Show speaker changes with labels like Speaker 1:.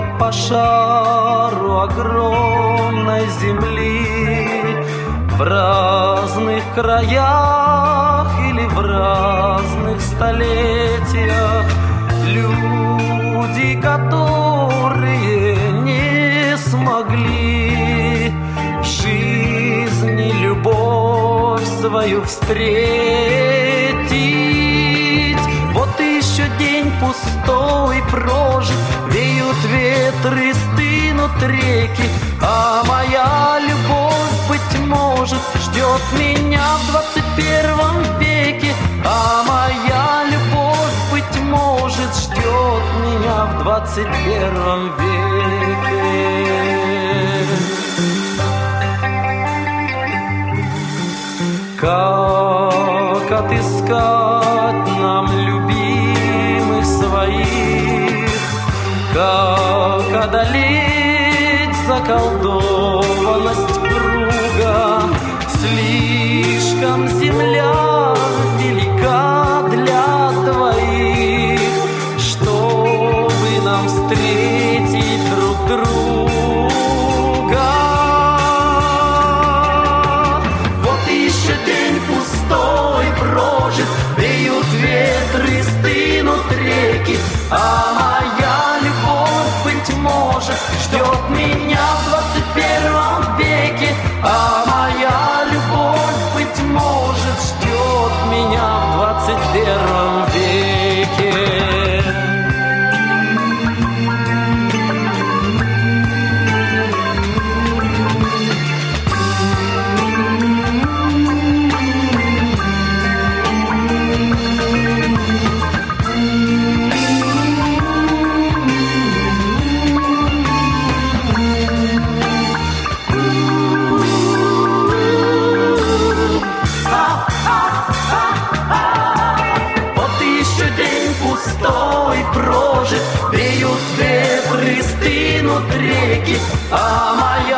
Speaker 1: по шару огромной земли, в разных краях или в разных столетиях. Люди, которые не смогли в жизни любовь свою встретить. Вот еще день пустой прожит, веют ветры, стынут реки, а моя любовь, быть может, ждет меня в 21 веке. А моя любовь, быть может, ждет меня в 21 веке. Как отыскать нам любимых своих? Как одолеть заколдованность круга? Слишком земля велика для двоих, чтобы нам встретить друг друга. Вот еще день пустой прожит, веют ветры, стынут реки, а моя любовь, быть может, ждет меня в 21 веке. А моя любовь, быть может, ждет меня в 21 веке. Прожит, веют ветры, стынут реки, а моя